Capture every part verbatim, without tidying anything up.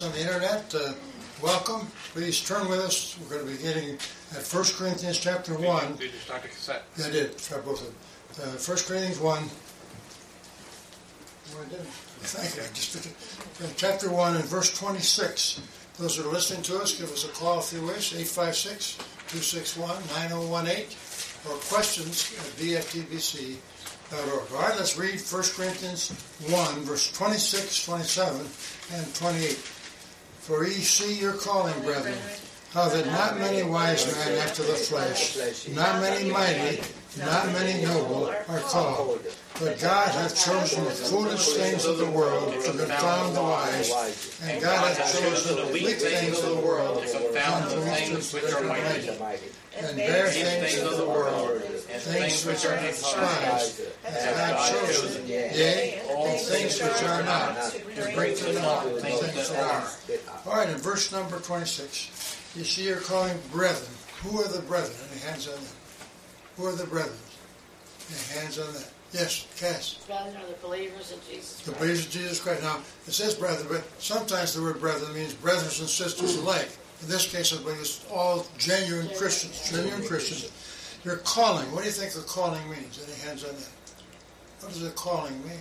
On the internet, uh, welcome. Please turn with us. We're going to be getting at First Corinthians chapter one. Did you start the cassette? Yeah, I did. Start both of them. Uh, First Corinthians one. Oh, I did. Thank you. I just did it. Uh, chapter one and verse twenty-six. Those who are listening to us, give us a call if you wish. eight five six, two six one, nine oh one eight or questions at b f t b c dot org. All right, let's read First Corinthians one, verse twenty-six, twenty-seven, and twenty-eight. For ye see your calling, brethren, how that not many wise men after the flesh, not many mighty, not many noble are called. But God hath chosen the foolish things of the world to confound the wise, and God hath chosen the weak things of the world to confound the things which are mighty, and bare things of the world, and things which are despised, hath God chosen, yea, and things which are not, to bring to naught things that are. All right, in verse number twenty-six, you see you're calling brethren. Who are the brethren? Any hands on them? Who are the brethren? Any hands on that? Yes, Cass. Brethren are the believers in Jesus Christ. The believers in Jesus Christ. Now, it says brethren, but sometimes the word brethren means brothers and sisters alike. In this case, I believe it's all genuine Christians, genuine Christians. Your calling, what do you think the calling means? Any hands on that? What does the calling mean?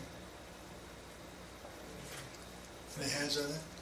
Any hands on that?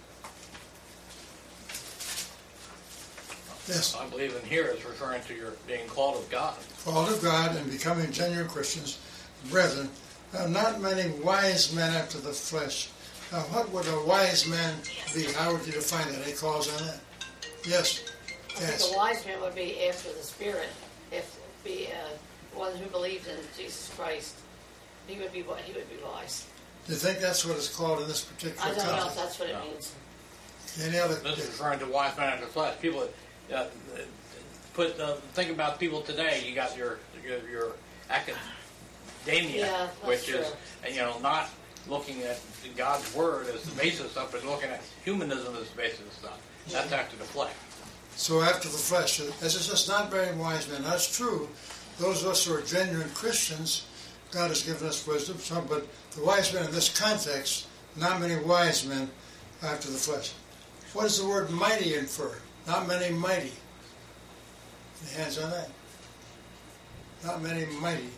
Yes. I believe in here is referring to your being called of God. Called of God and becoming genuine Christians, brethren. Now, not many wise men after the flesh. Now, what would a wise man be? How would you define that? Any calls on that? Yes. I yes. think a wise man would be after the Spirit. If be uh, one who believed in Jesus Christ, he would be he would be wise. Do you think that's what it's called in this particular I don't context? know if that's what it No. means. Any other? This is referring to wise men after the flesh. People uh, put uh, think about people today. You got your your, your academia, Yeah, which true. is and, you know not looking at God's word as the basis of stuff, but looking at humanism as the basis of stuff. That's after the flesh. So after the flesh, as it says, not very wise men. That's true. Those of us who are genuine Christians, God has given us wisdom. Some, but the wise men in this context, not many wise men after the flesh. What does the word mighty infer? Not many mighty. Any hands on that? Not many mighty.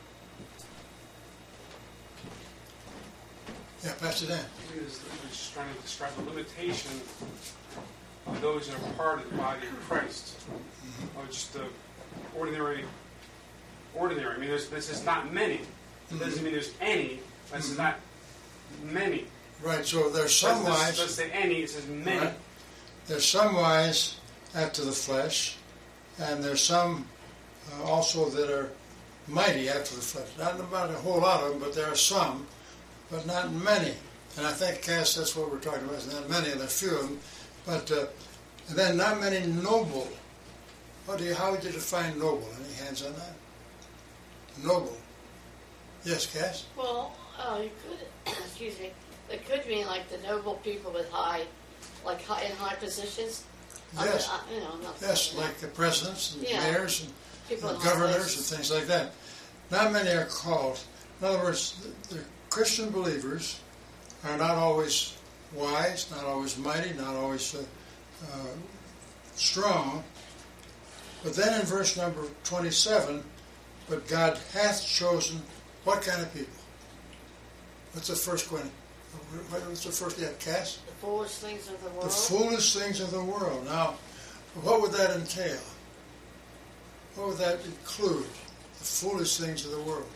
Yeah, Pastor Dan. He was, he was trying to describe the limitation of those that are part of the body of Christ. Mm-hmm. Or just the ordinary, ordinary. I mean, there's, this is not many. It doesn't mean there's any. This mm-hmm. is not many. Right, so there's some let's, wise. Let's say any, it says many. Right. There's some wise after the flesh, and there's some uh, also that are mighty after the flesh. Not about a whole lot of them, but there are some, but not many. And I think, Cass, that's what we're talking about. There's not many, and there are few of them. But uh, and then not many noble. What do you? How would you define noble? Any hands on that? Noble. Yes, Cass. Well, uh, you could. Excuse me. It could mean like the noble people with high, like high in high positions. Yes. Uh, you know, not yes, like the presidents and yeah. mayors and, people and in high governors places. and things like that. Not many are called. In other words, the, the Christian believers are not always wise, not always mighty, not always uh, uh, strong. But then in verse number twenty-seven, but God hath chosen what kind of people? What's the first one? What's the first? Yeah, Cass? The foolish things of the world. The foolish things of the world. Now, what would that entail? What would that include? The foolish things of the world.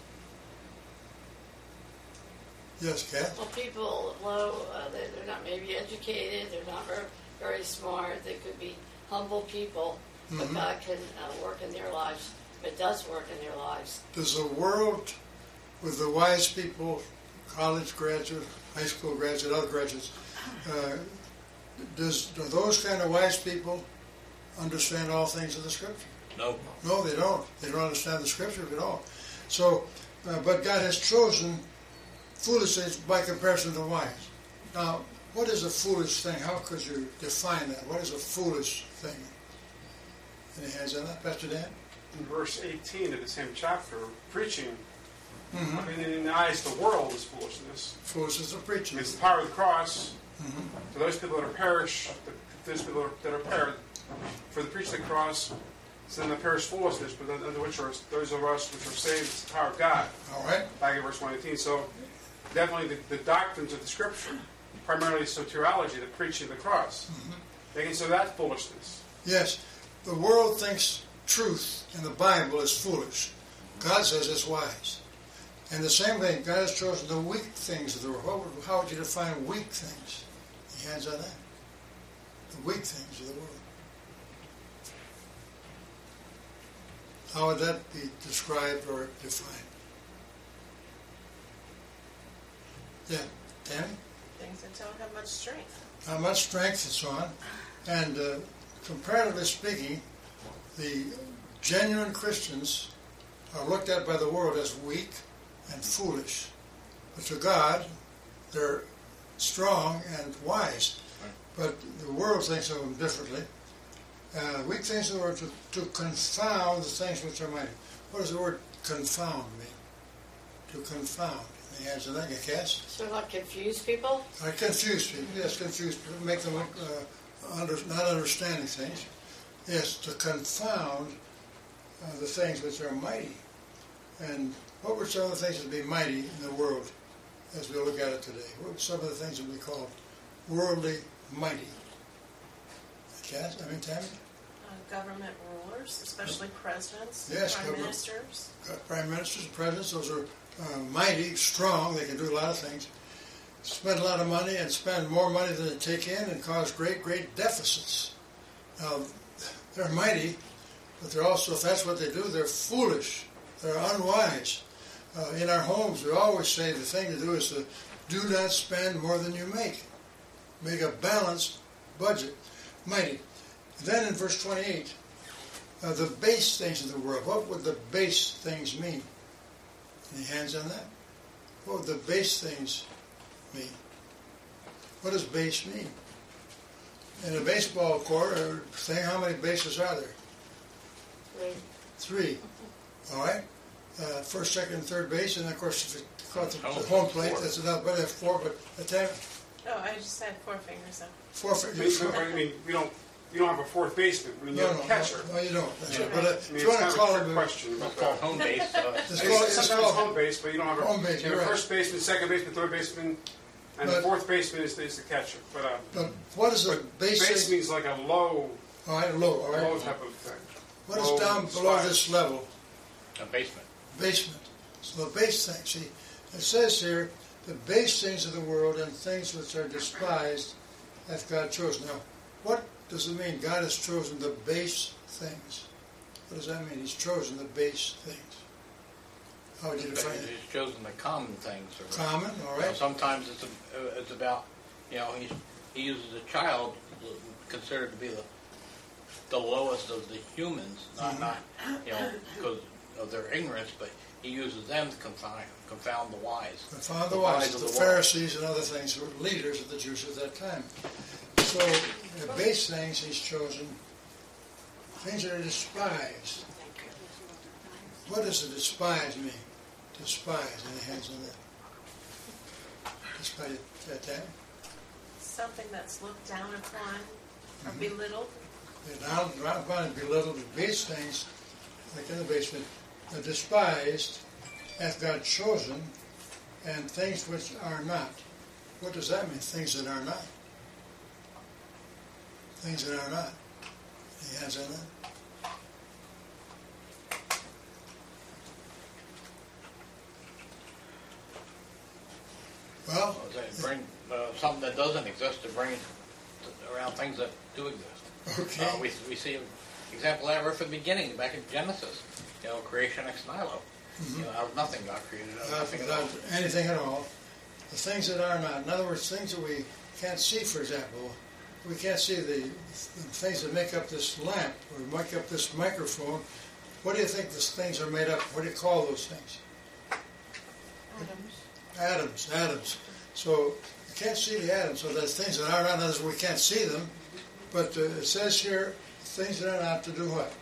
Yes, Kat? Well, people low, uh, they're, they're not maybe educated, they're not very, very smart, they could be humble people, but Mm-hmm. God can uh, work in their lives. It does work in their lives. Does the world, with the wise people, college graduate, high school graduate, other graduates, uh, does do those kind of wise people understand all things of the Scripture? No. No, they don't. They don't understand the Scripture at all. So, uh, but God has chosen foolish things by comparison to wise. Now, what is a foolish thing? How could you define that? What is a foolish thing? Any hands on that, Pastor Dan? In verse eighteen of the same chapter, preaching, Mm-hmm. I mean, in the eyes of the world is foolishness. Foolishness of preaching. It's the power of the cross. For those people that are perish, those people that are perished, for the preaching of the cross, it's in the perish foolishness, but under which are those of us which are saved, it's the power of God. All right. Back in verse one eighteen. So definitely the, the doctrines of the Scripture, primarily soteriology, the preaching of the cross, mm-hmm. they consider that foolishness. Yes. The world thinks truth in the Bible is foolish. God says it's wise. And the same thing, God has chosen the weak things of the world. What would, how would you define weak things? Any hands on that? The weak things of the world. How would that be described or defined? Yeah, Tammy? Things that don't have much strength. Not much strength and so on. And uh, comparatively speaking, the genuine Christians are looked at by the world as weak and foolish. But to God, they're strong and wise. But the world thinks of them differently. Uh, weak things of the word to, to confound the things which are mighty. What does the word confound mean? To confound. Any hands on that? Cass? So not confuse people? I confuse people. Yes, confuse people. Make them uh, under, not understanding things. Yes, to confound uh, the things which are mighty. And what were some of the things that would be mighty in the world as we look at it today? What were some of the things that we call worldly mighty? Cass? I mean, Tammy? Uh, government rulers, especially presidents, Yes, prime government. ministers. Uh, prime ministers, presidents, those are uh, mighty, strong. They can do a lot of things. Spend a lot of money and spend more money than they take in and cause great, great deficits. Now, they're mighty, but they're also, if that's what they do, they're foolish. They're unwise. Uh, in our homes, we always say the thing to do is to do not spend more than you make. Make a balanced budget. Mighty. Then in verse twenty-eight, uh, the base things of the world. What would the base things mean? Any hands on that? What would the base things mean? What does base mean? In a baseball court or thing, how many bases are there? Three. Three. All right? Uh, first, second, and third base, and of course, if you caught the, Oh, the home plate, four. that's enough. But if four, but a ten, Oh, I just had four fingers up. four. I mean, I mean, we don't, you don't have a fourth baseman. I mean, you No, have no, a catcher. no, no, you don't. That's Yeah. right. But uh, I if mean, you it's want kind to of call a trick it, question. It's but, called uh, home base. Uh, it's It's called, it's sometimes called home base, but you don't have a home base, you have you're a right. first baseman, second baseman, third baseman, and But- the fourth baseman is, is the catcher. But, uh, But what is the but basic? base means like a low, All right, low. All low right. type of thing. What is Low down below spot. this level? a basement. Basement. So the base thing. See, it says here, the base things of the world and things which are despised hath God chosen. Now, what does it mean? God has chosen the base things. What does that mean? He's chosen the base things. How would you define it? He's chosen the common things. Or, Common, all you know, right. sometimes it's a, uh, it's about, you know, he's, he uses a child considered to be the the lowest of the humans, not Mhm. not you know because of their ignorance, but he uses them to confound confound the wise. The found the The wise, wise of the the world. Pharisees and other things who were leaders of the Jews at that time. So, the base things he's chosen, things that are despised. What does the despise mean? Despise, any hands on that? Despise, that time? Something that's looked down upon or belittled. And now, round upon and belittled the base things, like in the basement, the despised hath God chosen, and things which are not. What does that mean, things that are not? Things that are not. Any hands on that? Well, They bring uh, something that doesn't exist to bring it to- around things that do exist. okay. Uh, we we see an example of that right from the beginning, back in Genesis. You know, creation ex nihilo. You know, out of nothing God created. Out of Not nothing at all. without anything at all. The things that are not. In other words, things that we can't see, for example. We can't see the, the things that make up this lamp or make up this microphone. What do you think these things are made up? What do you call those things? Atoms. Atoms, atoms. So you can't see the atoms. So there's things that are not. In other words, we can't see them. But uh, it says here, things that are not to do what?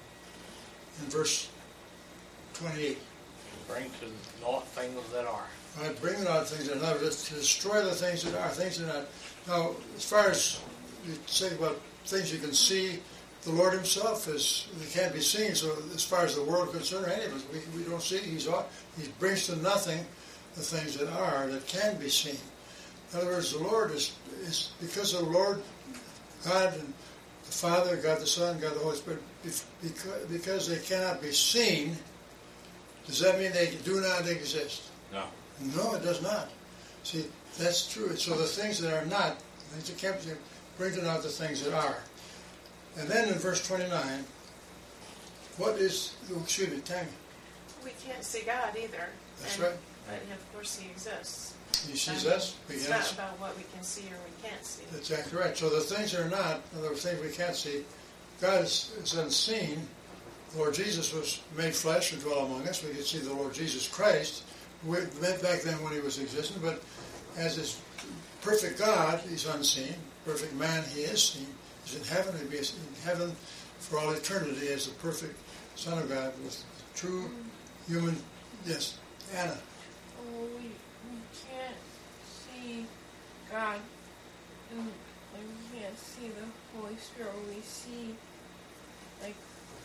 In verse twenty-eight. Bring to naught things that are. I bring out things that are not, to destroy the things that are, things that are not. Now, as far as you say about things you can see, the Lord himself is, he can't be seen. So as far as the world is concerned, or any of us, we, we don't see, he's, he brings to nothing the things that are, that can be seen. In other words, the Lord is, is because the Lord, God and the Father, God the Son, God the Holy Spirit, because, because they cannot be seen, does that mean they do not exist? No. No, it does not. See, that's true. So the things that are not, things that can't be seen, bringing out the things that are. And then in verse twenty-nine, what is, oh, excuse me, Tammy. We can't see God either. That's and, right. But of course He exists. He sees And us. We It's can't not see. about what we can see or we can't see. That's exactly right. So the things that are not, in other words, things we can't see, God is, is unseen. The Lord Jesus was made flesh and dwelt among us. We could see the Lord Jesus Christ. We met back then when he was existing, but as his perfect God, he's unseen. Perfect man, he is seen. He's in heaven. He'll be in heaven for all eternity as the perfect Son of God with true human. Yes, Anna. Oh, we, we can't see God, and like, we can't see the Holy Spirit. We see like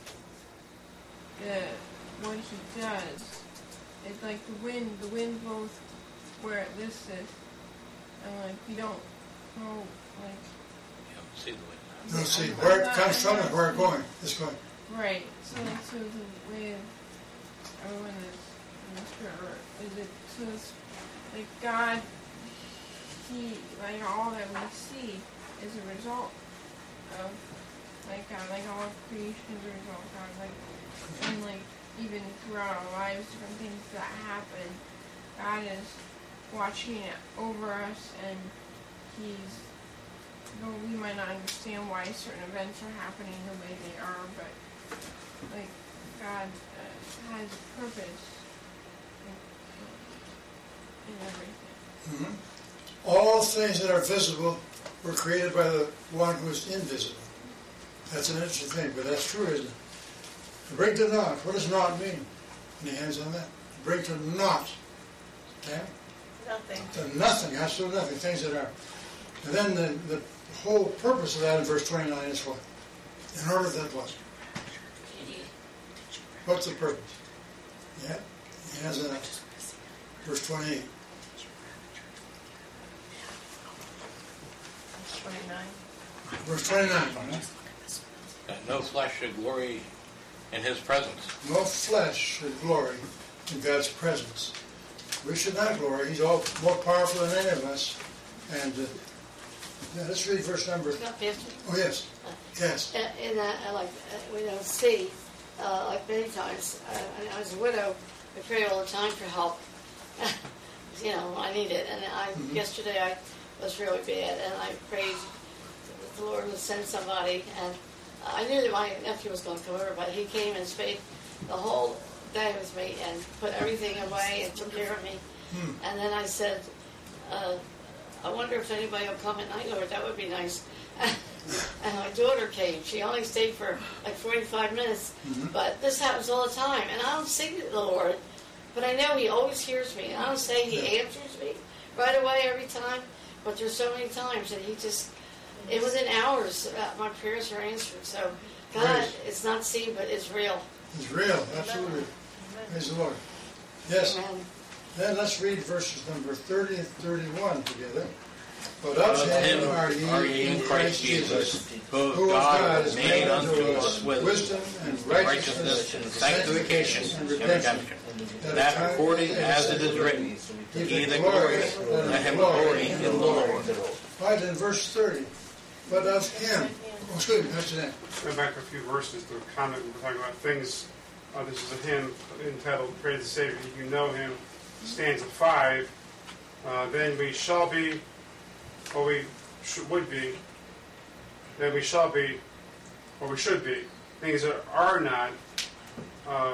the what He does. It's like the wind. The wind blows where this is, and like you don't know like. You don't see the wind. You don't see where it comes from and where it's going. It's going. Right. So like so the way of everyone is in the spirit, or is it so it's like God? He like all that we see is a result of like God, like all of creation is a result of God, like and like even throughout our lives, different things that happen, God is watching it over us, and He's. Though we might not understand why certain events are happening the way they are, but like God uh, has a purpose in, in everything. Mm-hmm. All things that are visible were created by the one who is invisible. That's an interesting thing, but that's true, isn't it? To bring to naught. What does naught mean? Any hands on that? To bring to naught. Okay? Nothing. To nothing, absolutely nothing. Things that are. And then the, the whole purpose of that in verse twenty-nine is what? In order that what? What's the purpose? Yeah? He has that. Verse twenty-eight. twenty-nine. Verse twenty-nine. That no flesh should glory in His presence. No flesh should glory in God's presence. We should not glory. He's all more powerful than any of us. And uh, yeah, let's read verse number. Not fifty. Oh yes, yes. And, and uh, like uh, we don't see, uh, like many times. Uh, when I was a widow, I pray all the time for help. You know, I need it. And I Mm-hmm. yesterday I was really bad, and I prayed that the Lord would send somebody. And I knew that my nephew was going to come over, but he came and stayed the whole day with me and put everything away and took care of me. Hmm. And then I said, uh, I wonder if anybody will come at night, Lord. That would be nice. And my daughter came. She only stayed for like forty-five minutes. Mm-hmm. But this happens all the time. And I don't sing to the Lord, but I know He always hears me. And I don't say He Yeah. answers me right away every time, but there's so many times that He just, it was in hours that my prayers are answered. So God Praise. is not seen, but it's real. It's real, absolutely. Praise the Lord. Yes. Amen. Then let's read verses number thirty and thirty-one together. But of Of Him Him are ye are ye in Christ Jesus, who who of God is made unto us us with wisdom and righteousness and sanctification and and redemption. redemption. That according as it is written, He that glories, let him glory in the Lord. Right, in verse thirty. But of Him. Oh, excuse me, Pastor Dan. Going back a few verses to comment, we're talking about things. Uh, this is a hymn entitled Praise the Savior. If you know him, stanza five. Uh, then we shall be, or we sh- would be, then we shall be, or we should be. Things that are not, uh,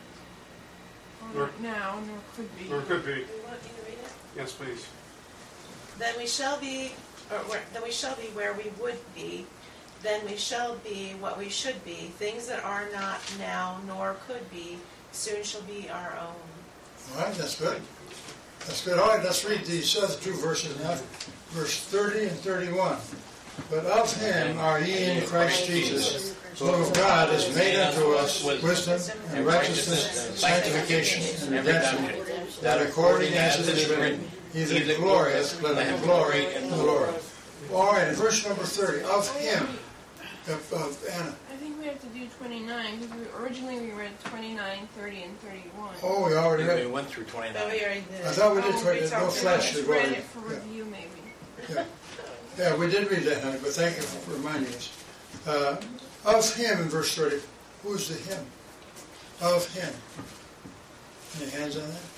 Or Nor- not now, nor could be. or could be. You want me to read it? Yes, please. Then we shall be, or where, then we shall be where we would be. Then we shall be what we should be. Things that are not now nor could be, soon shall be our own. All right, that's good. That's good. All right, let's read these other two verses now. Verse thirty and thirty-one. But of him are ye in Christ Jesus, who of God is made unto us wisdom and righteousness, and sanctification and redemption, that according as it is written, he that glorieth, let him glory in the Lord. All right, in verse number thirty, of him, of, of Anna. I think we have to do twenty-nine because we, originally we read twenty-nine, thirty, and thirty-one. Oh, we already read We it. went through But we twenty-nine. already did. I thought we did Oh, twenty, we no talked flash. about it. we've Read already- it for yeah. review, maybe. Yeah. Yeah, we did read that, honey, but thank you for reminding us. Uh, of him in verse thirty. Who's the him? Of him. Any hands on that?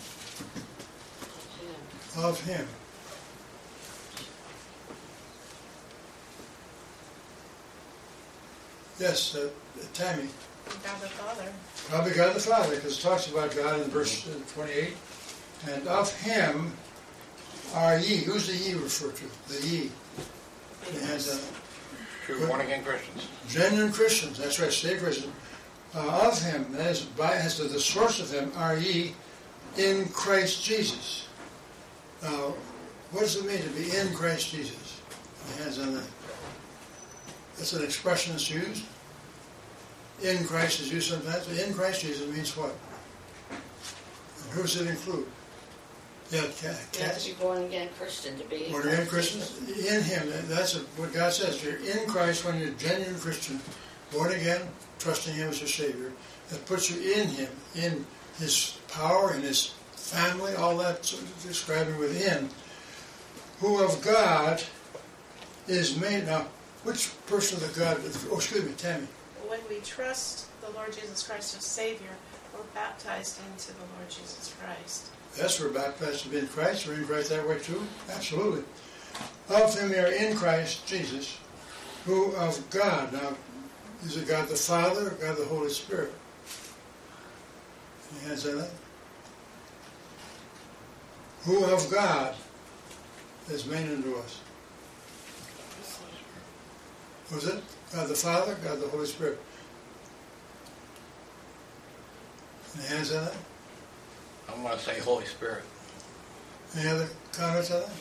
Of him. Yes, uh, Tammy. God the Father. Probably God the Father, because it talks about God in verse uh, twenty-eight. And of him are ye. Who's the ye referred to? The ye. Any hands on that? True born-again Christians. Genuine Christians, that's right, saved Christians. Uh, of him, that is, by, as to the source of him, are ye in Christ Jesus. Now, what does it mean to be in Christ Jesus? Any hands on that? That's an expression that's used. In Christ is used sometimes. In Christ Jesus means what? And who does it include? Yeah, You have to Cass. be born again Christian to be. Born again Christians, in Him. That's what God says. You're in Christ when you're a genuine Christian, born again, trusting Him as your Savior. That puts you in Him, in His power, in His family, all that sort of describing within. Who of God is made. Now, which person of the God? Oh, excuse me, Tammy. When we trust the Lord Jesus Christ as Savior, we're baptized into the Lord Jesus Christ. Yes, we're baptized to be in Christ. We're in Christ that way too. Absolutely. Of Him we are in Christ Jesus, who of God. Now, is it God the Father or God the Holy Spirit? Any hands on that? Who of God is made unto us? Was it God the Father, God the Holy Spirit? Any hands on that? I'm going to say Holy Spirit. Any other comments on that?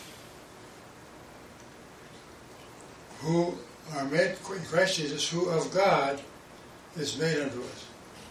Who are made in Christ Jesus, who of God is made unto us.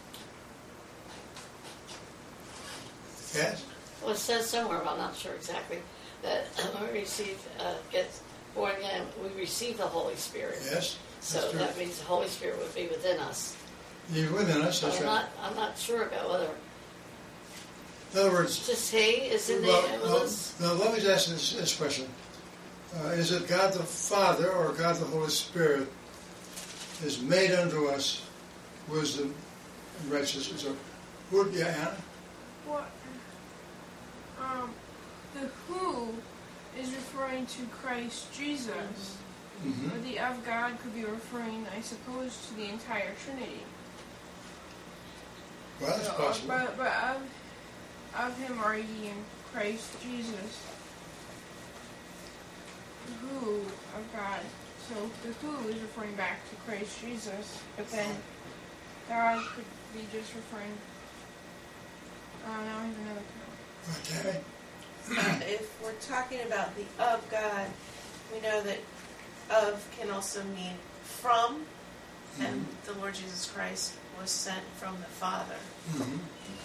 Yes? Well, it says somewhere, but I'm not sure exactly, that when we receive, uh, get born again, we receive the Holy Spirit. Yes? So That's true. that means the Holy Spirit would be within us. You're within us, that's I'm right. not, I'm not sure about whether In other words, just He is in well, there with well, us. now let me ask this, this question. Uh, is it God the Father or God the Holy Spirit is made unto us wisdom and righteousness? So, would yeah, Anna? What? Um, the who is referring to Christ Jesus. Mm-hmm. Or the of God could be referring, I suppose, to the entire Trinity. Well, that's So, possible. But, but of, of Him are ye in Christ Jesus. The who of God. So the who is referring back to Christ Jesus, but then God could be just referring. Oh, now I have another comment. Right, Tammy? Uh, if we're talking about the of God, we know that of can also mean from, and the Lord Jesus Christ was sent from the Father. Mm-hmm.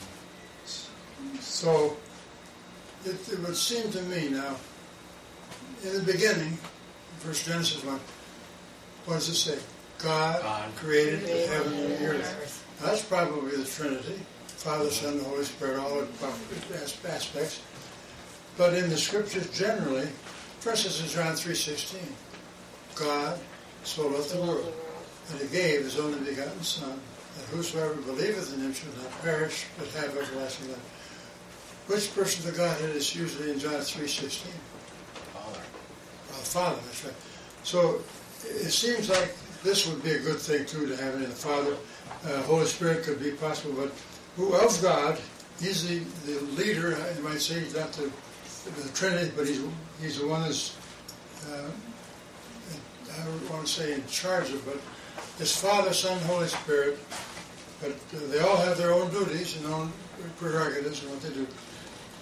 So, it, it would seem to me now, in the beginning, first Genesis one, what does it say? God, God. created the Created heaven and the the earth. earth. Now, that's probably the Trinity, Father, Son, the Holy Spirit, all the aspects. But in the Scriptures generally, for instance, in John three sixteen, God so loved the world that He gave His only begotten Son, that whosoever believeth in Him should not perish, but have everlasting life. Which person of the Godhead is usually in John three sixteen? Father. Well, the Father, that's right. So it seems like this would be a good thing too, to have it in the Father. Uh, Holy Spirit could be possible, but who of God, He's the, the leader, you might say. He's not the, the Trinity, but He's He's the one that's, uh, I don't want to say in charge of, but it's Father, Son, Holy Spirit. But uh, they all have their own duties and own prerogatives and what they do.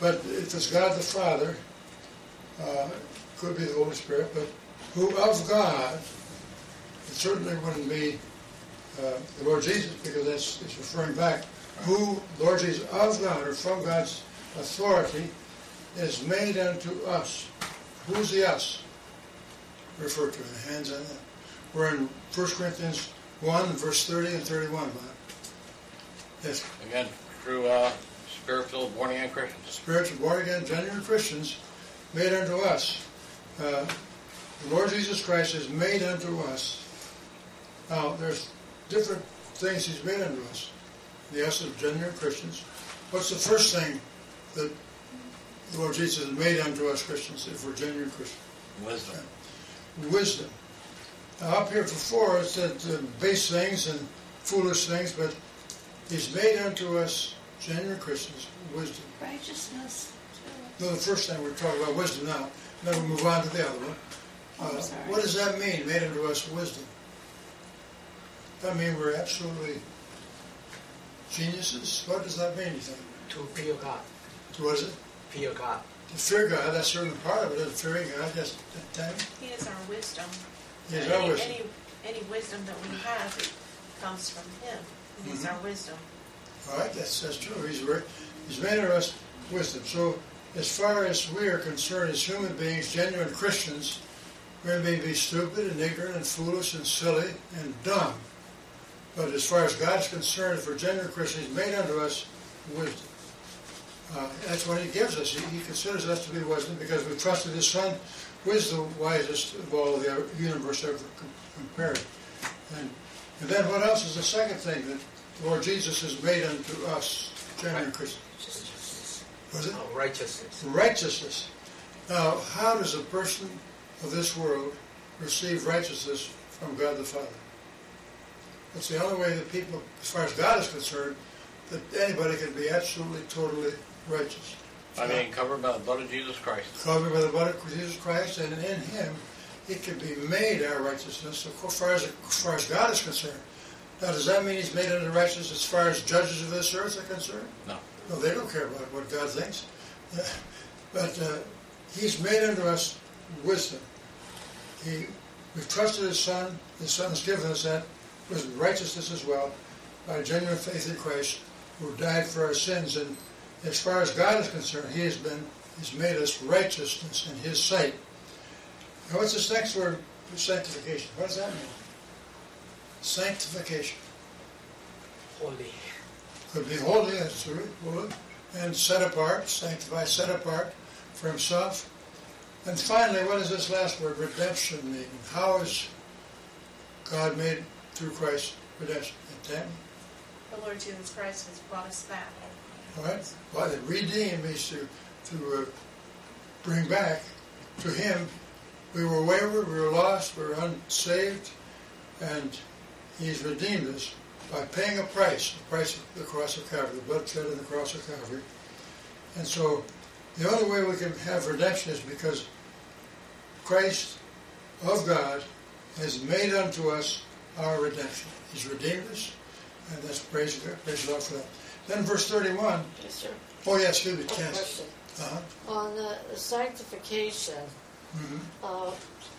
But if it's God the Father, uh, could be the Holy Spirit, but who of God, it certainly wouldn't be uh, the Lord Jesus, because that's it's referring back. Who, Lord Jesus, of God, or from God's authority, is made unto us. Who's the us? Referred to in the hands on that. We're in First Corinthians one, verse thirty and thirty-one, Bob. Yes. Again, through uh, spiritual born again Christians. Spiritual born again, genuine Christians, made unto us. Uh, the Lord Jesus Christ is made unto us. Now, there's different things He's made unto us. The us of genuine Christians. What's the first thing that the Lord Jesus has made unto us Christians, if we're genuine Christians? Wisdom. Wisdom. Now, up here before it said uh, base things and foolish things, but He's made unto us, genuine Christians, wisdom. Righteousness. No, the first thing we're talking about wisdom now. Then we'll move on to the other one. Oh, Uh, sorry. what does that mean, made unto us wisdom? That mean we're absolutely geniuses? What does that mean, you think? To fear God. To what is it? Fear God. To fear God, that's certainly part of it, is fearing God. Just that time. He is our wisdom. He is any, our wisdom. Any, any wisdom that we have, it comes from Him. He is Mhm. our wisdom. All right, that's, that's true. He's, re- he's made of us wisdom. So as far as we are concerned as human beings, genuine Christians, we may be stupid and ignorant and foolish and silly and dumb. But as far as God's concerned, if we're genuine Christians, He's made unto us wisdom. Uh, that's what He gives us. He, he considers us to be wisdom because we trusted His Son, who is the wisest of all of the universe ever com- compared. And, and then what else is the second thing that the Lord Jesus has made unto us, genuine Christians? Was it? Oh, righteousness. Righteousness. Now, how does a person of this world receive righteousness from God the Father? It's the only way that people, as far as God is concerned, that anybody can be absolutely, totally righteous. I mean, covered by the blood of Jesus Christ. Covered by the blood of Jesus Christ, and in Him, it can be made our righteousness as far as, as far as God is concerned. Now, does that mean He's made unto righteous as far as judges of this earth are concerned? No. No, they don't care about what God thinks. But uh, He's made unto us wisdom. He, we've trusted His Son. His Son has given us that wisdom, righteousness as well, by genuine faith in Christ, who died for our sins. And as far as God is concerned, He has been, He's made us righteousness in His sight. Now, what's this next word? Sanctification. What does that mean? Sanctification. Holy. Could be holy, that's the word, and set apart, sanctify, set apart for Himself. And finally, what does this last word, redemption, mean? How is God made through Christ redemption? Tammy? The Lord Jesus Christ has brought us back. All right? Well, the redeem means to, to uh, bring back to Him. We were wayward, we were lost, we were unsaved, and He's redeemed us by paying a price, the price of the cross of Calvary, the blood shed on the cross of Calvary. And so the only way we can have redemption is because Christ of God has made unto us our redemption. He's redeemed us, and that's praise God, praise God for that. Then verse thirty-one. Yes, sir. Oh, yeah, excuse me, One Ken. question. Uh-huh. On the sanctification, Mm-hmm. uh,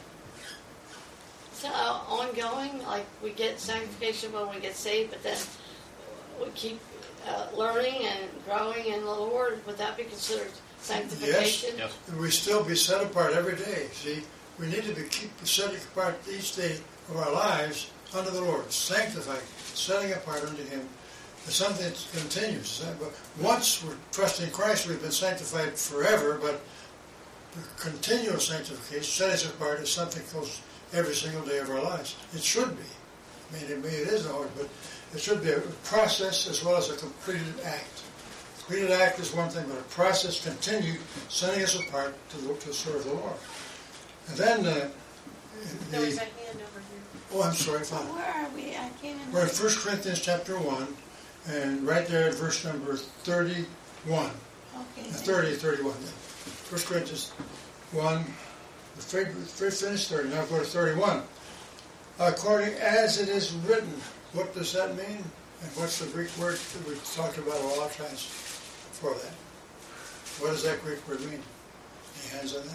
is that uh, ongoing? Like we get sanctification when we get saved, but then we keep uh, learning and growing in the Lord. Would that be considered sanctification? Yes. We still be set apart every day. See, we need to be keep setting apart each day of our lives unto the Lord, sanctified, setting apart unto Him. It's something that continues. But once we're trusting Christ, we've been sanctified forever. But the continual sanctification, setting us apart, is something that goes every single day of our lives. It should be. I mean, it, maybe it isn't always, but it should be a process as well as a completed act. Completed act is one thing, but a process continued, setting us apart to, to serve the Lord. And then uh, There was a the hand over here. oh, I'm sorry, So Father. where are we? I can't even. We're in First Corinthians chapter one, and right there at verse number thirty-one, Okay. uh, thirty, thirty-one. First Corinthians one, the very, very finished thirty. Now go to thirty-one. According as it is written. What does that mean? And what's the Greek word that we talked about a lot of times for that? What does that Greek word mean? Any hands on that?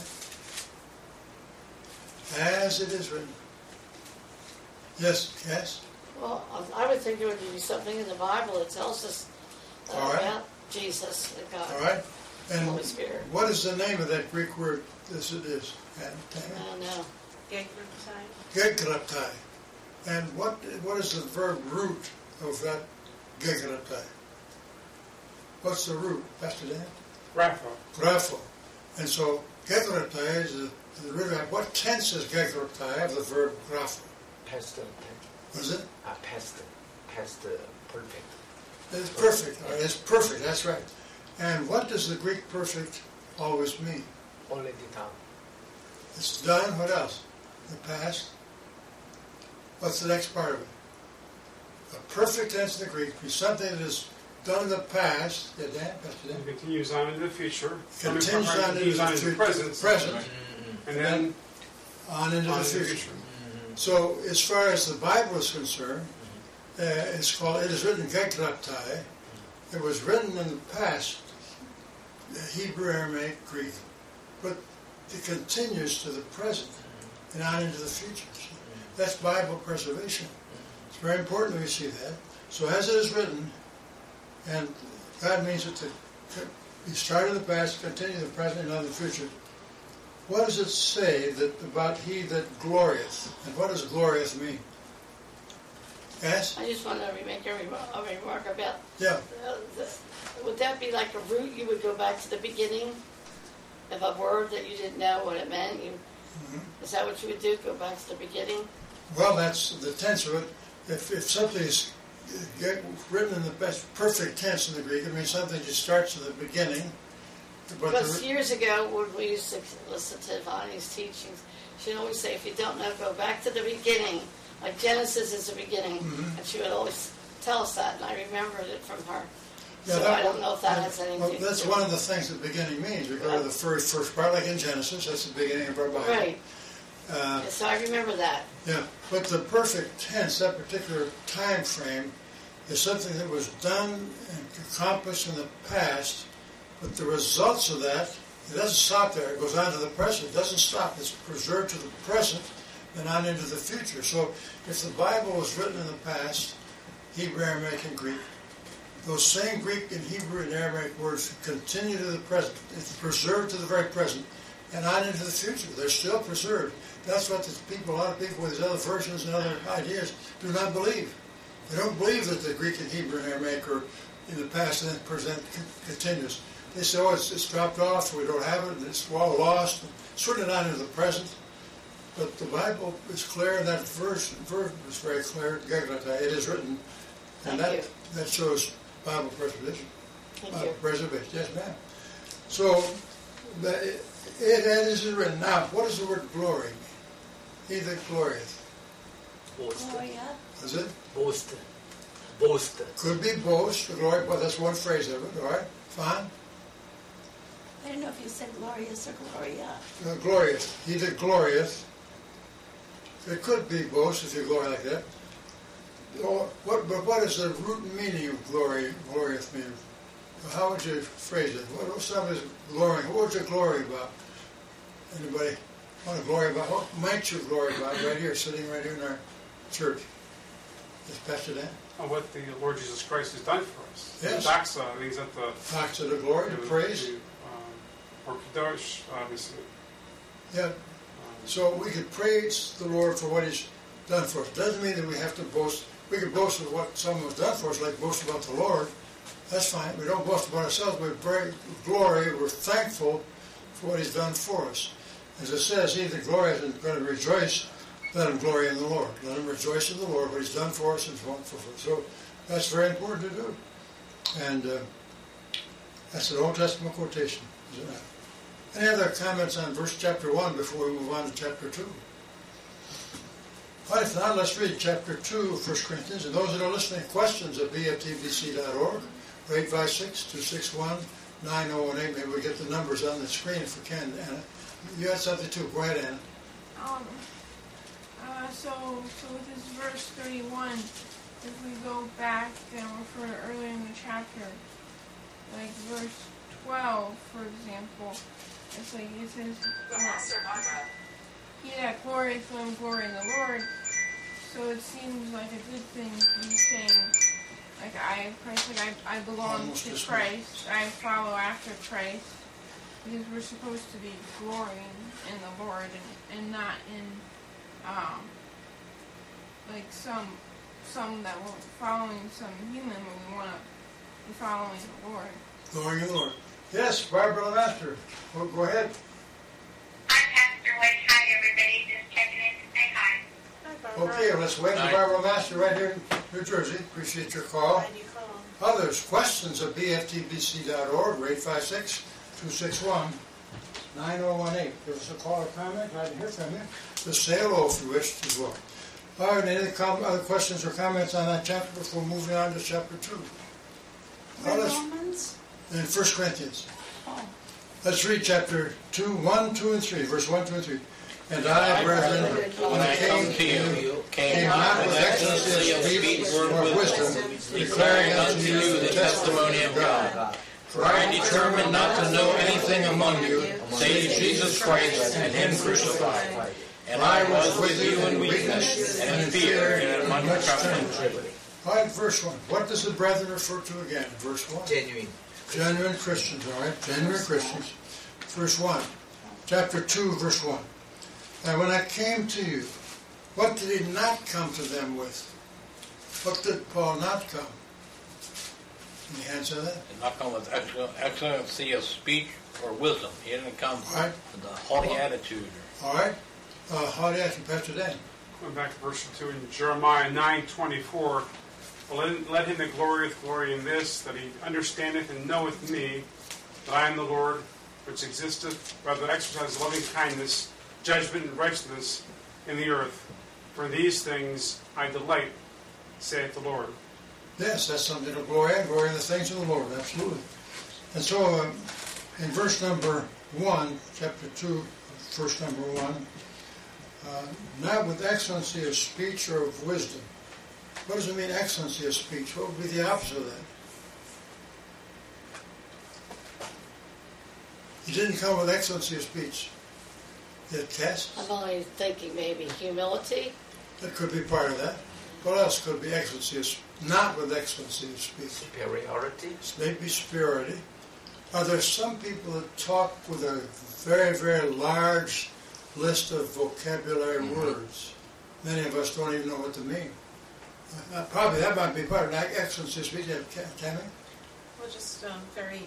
As it is written. Yes, yes? Well, I would think there would be something in the Bible that tells us uh, All right. about Jesus and God. All right. And Holy Spirit. what is the name of that Greek word as it is? I don't know. Gegrutai. Gegratai. And what what is the verb root of that gegratai? What's the root, Pastor Dan? Rapha. Grapho. And so gegratai is the, the root of what tense is gegratai of the verb grapho? Past tense. Was it? Uh, past, past uh, perfect. It's perfect. All right, it's perfect, that's right. And what does the Greek perfect always mean? Already done. It's done, what else? The past. What's the next part of it? A perfect tense in the Greek is something that is done in the past. Yeah, Dan, Pastor Dan? It continues on into the future. Continues I mean, on into continues the on into future, the present. present, And then on into on the into the future. future. So, as far as the Bible is concerned, uh, it's called, it is written gegratai. It was written in the past, Hebrew, Aramaic, Greek, but it continues to the present and on into the future. So that's Bible preservation. It's very important that we see that. So as it is written, and God means it to be started in the past, continue in the present, and on the future. What does it say that about he that glorieth? And what does glorieth mean? Yes? I just want to make a remark, a remark about, Yeah. uh, the, would that be like a root? You would go back to the beginning of a word that you didn't know what it meant? You, Mm-hmm. Is that what you would do, go back to the beginning? Well, that's the tense of it. If, if something is get written in the best perfect tense in the Greek, it means something just starts at the beginning. But Because the, years ago, when we used to listen to Vonnie's teachings, she'd always say, if you don't know, go back to the beginning. Like Genesis is the beginning. Mhm. And she would always tell us that, and I remembered it from her. yeah, so that I don't one- know if that that- has anything well, to that's do one with of the things that beginning means. We go to the first, first part, like in Genesis, that's the beginning of our Bible. Right. Uh, So I remember that. Yeah, but the perfect tense, that particular time frame, is something that was done and accomplished in the past, but the results of that, it doesn't stop there. It goes on to the present. It doesn't stop. It's preserved to the present and on into the future. So if the Bible was written in the past, Hebrew, Aramaic, and Greek, those same Greek and Hebrew and Aramaic words continue to the present. It's preserved to the very present and on into the future. They're still preserved. That's what the people, a lot of people with these other versions and other ideas do not believe. They don't believe that the Greek and Hebrew and Aramaic are in the past and then present continues. They say, oh, it's, it's dropped off, we don't have it, and it's all lost. It's written on into the present. But the Bible is clear, and that verse, verse is very clear. It is written, and Thank that you. that shows Bible preservation. Thank Uh, you. preservation, yes, ma'am. So, the, it, it is written. Now, what does the word glory mean? He that glorieth. Boast. Is it? Boast. Boast. Could be boast, or glory, well, that's one phrase of it, all right? Fine. I don't know if you said glorious or gloria. Uh, glorious. He that glorieth. It could be boast if you glory like that. Oh, what, but what is the root meaning of glory, glorieth mean? How would you phrase it? What, what somebody's glorying? What would you glory about? Anybody want to glory about? What might you glory about right here, sitting right here in our church? Is Pastor Dan? On what the Lord Jesus Christ has done for us. Yes. Doxa, I think, is that the... Talks to the glory, the praise. The, um, or Kadosh, obviously. Yeah. Um, So we could praise the Lord for what He's done for us. Doesn't mean that we have to boast. We could boast of what someone's done for us, like boast about the Lord. That's fine. We don't boast about ourselves. We bring glory. We're thankful for what He's done for us. As it says, he that glorieth is going to rejoice. Let him glory in the Lord. Let him rejoice in the Lord, what He's done for us and so on and so forth. So that's very important to do. And uh, that's an Old Testament quotation, is it not? Any other comments on verse chapter one before we move on to chapter two? All right, if not, let's read chapter two of First Corinthians. And those that are listening, questions at b f t b c dot org or eight five six, two six one, nine oh one eight. Maybe we'll get the numbers on the screen if we can, Anna. You had something too. Go ahead, Anna. Um, uh, so, so with this verse thirty-one, if we go back and refer to earlier in the chapter, like verse twelve, for example, it's like it says, uh, he that glorieth, let him glory in the Lord. So it seems like a good thing to be saying, like I have Christ, like I, I belong Almost to this Christ, I follow after Christ, because we're supposed to be glorying in the Lord and, and not in, um, like some, some that we're following some human, but we want to be following the Lord. Glory to the Lord. Yes, Barbara Master. Well, go ahead. I'm Pastor White. Hi, everybody. Just checking in to say hi. Hi, Barbara. Okay, let's wait for Hi. Barbara Master right here in New Jersey. Appreciate your call. Glad you called. Others, questions at b f t b c dot org or eight five six, two six one, nine zero one eight. Give us a call or comment. Glad to hear from you. Just say hello if you wish as well. All right, any com- other questions or comments on that chapter before moving on to chapter two? Now let's- Romans? in First Corinthians. Oh. Let's read chapter two, one, two, and three. Verse one, two, and three. And I, brethren, When I come to you, came not with excellency of speech or of wisdom, declaring unto you the testimony of God. For I determined not to know anything among you, save Jesus Christ and Him crucified. And I was with you in weakness, and in fear, and in much trembling. All right, verse one. What does the brethren refer to again? Verse one. Genuine. Genuine Christians, all right? Genuine Christians. Verse one. Chapter two, verse one. And when I came to you, what did he not come to them with? What did Paul not come? Any answer to that? Did not come with excell- excellency of speech or wisdom. He didn't come All right. with a haughty attitude. All right. Uh, how do you ask Pastor Dan? Going back to verse two in Jeremiah nine twenty-four. Let, let him that glorieth glory in this, that he understandeth and knoweth me, that I am the Lord, which existeth, rather exercise loving kindness, judgment, and righteousness in the earth. For in these things I delight, saith the Lord. Yes, that's something to glory in, glory in the things of the Lord, absolutely. And so, um, in verse number one, chapter two, verse number one, uh, not with excellency of speech or of wisdom. What does it mean, excellency of speech? What would be the opposite of that? He didn't come with excellency of speech. He had tests. I'm only thinking maybe humility. That could be part of that. What else could be excellency of speech? Not with excellency of speech. Superiority. Maybe superiority. Are there some people that talk with a very, very large list of vocabulary Mm-hmm. words? Many of us don't even know what to mean. Uh, probably that might be part of that excellency of speech. Tammy? Well, just um, very,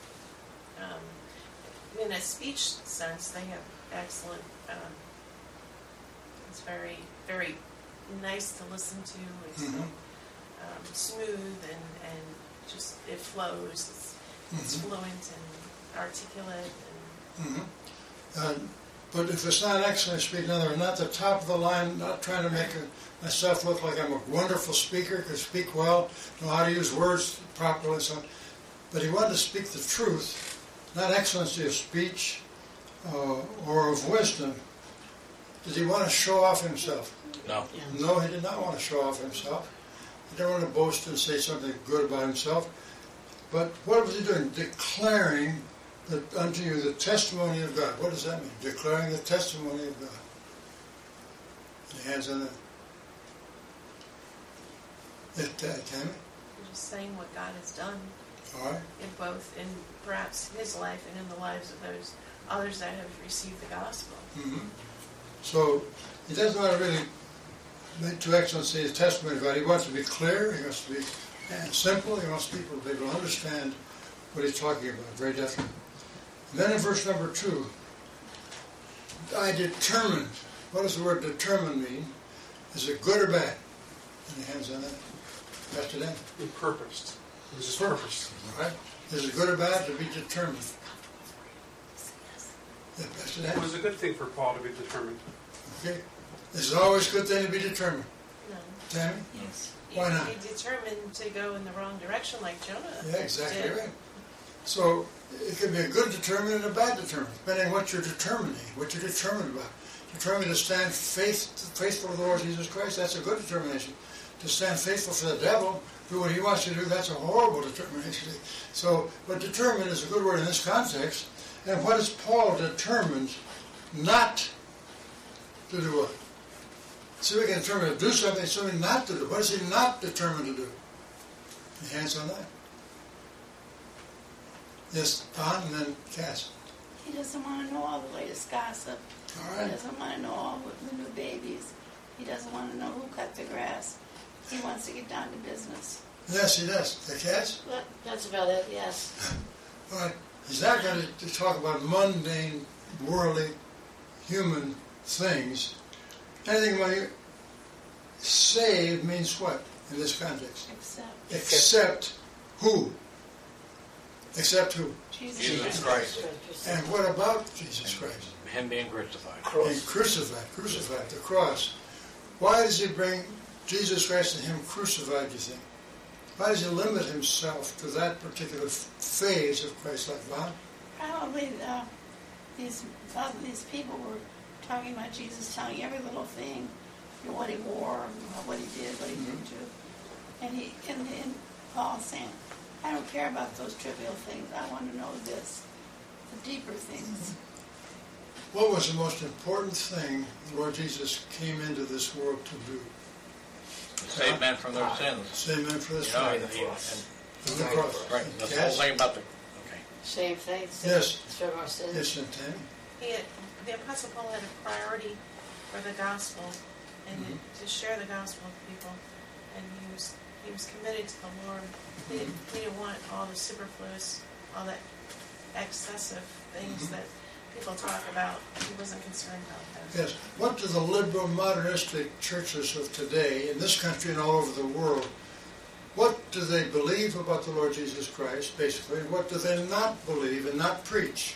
um, in a speech sense, they have excellent, um, it's very, very nice to listen to. It's Mhm. um, smooth and, and just, it flows. It's, it's Mhm. fluent and articulate. And Mm-hmm. Uh, but if it's not excellent speech, in other words, not the top of the line, not trying to make a, myself look like I'm a wonderful speaker, can speak well, know how to use words properly, and so on. But he wanted to speak the truth, not excellency of speech uh, or of wisdom. Did he want to show off himself? No. No, he did not want to show off himself. He didn't want to boast and say something good about himself. But what was he doing? Declaring the, unto you the testimony of God. What does that mean? Declaring the testimony of God. Any hands on that? It, uh, Tammy? just saying what God has done All right. in both, in perhaps his life and in the lives of those others that have received the gospel. Mm-hmm. So he doesn't want to really make too excellency his testimony of God. He wants to be clear. He wants to be uh, simple. He wants people to be able to understand what he's talking about. Very definitely. And then in verse number two, I determined. What does the word determined mean? Is it good or bad? Any hands on that? Pastor Dan? He purposed. It was his purpose. All right. Is it good or bad to be determined? Yeah, Pastor Dan? It was a good thing for Paul to be determined. Okay. It's always a good thing to be determined. No. Tammy? Yes. Why not? Be determined to go in the wrong direction like Jonah Yeah, exactly did. right. So it can be a good determined and a bad determined, depending on what you're determining, what you're determined about. Determined to stand faith, faithful to the Lord Jesus Christ, that's a good determination. to stand faithful for the devil, do what he wants you to do, that's a horrible determination. So, but determined is a good word in this context. And what is Paul determined not to do what? See, we can determine to do something, something not to do. What is he not determined to do? Any hands on that? Yes, Don, and then Cass. He doesn't want to know all the latest gossip. All He right. doesn't want to know all the new babies. He doesn't want to know who cut the grass. He wants to get down to business. Yes, he does. The Cass? That, that's about it, yes. All right. He's not going to, to talk about mundane, worldly, human things. Anything when you save means what in this context? Except Except who? Except who? Jesus, Jesus Christ. And what about Jesus Christ? Him being crucified. And crucified, crucified, the cross. Why does he bring Jesus Christ and him crucified, do you think? Why does he limit himself to that particular f- phase of Christ's life? Bob? probably uh, these uh, these people were talking about Jesus telling every little thing, you know, what he wore, what he did, what he didn't do. And he and, and Paul saying, I don't care about those trivial things. I want to know this, the deeper things. What was the most important thing the Lord Jesus came into this world to do? Save men from their sins. Save men for this You know, life. and, and, On the cross. right. That's the Yes? whole thing about the. Okay. Same thing. Yes. Serve our sins. Yes, and Tammy? He had, the Apostle Paul had a priority for the gospel and Mhm. to share the gospel with people, and he was he was committed to the Lord. He didn't, he didn't want all the superfluous, all that excessive things Mhm. that people talk about. He wasn't concerned about that. Yes. What do the liberal modernistic churches of today, in this country and all over the world, what do they believe about the Lord Jesus Christ, basically? What do they not believe and not preach?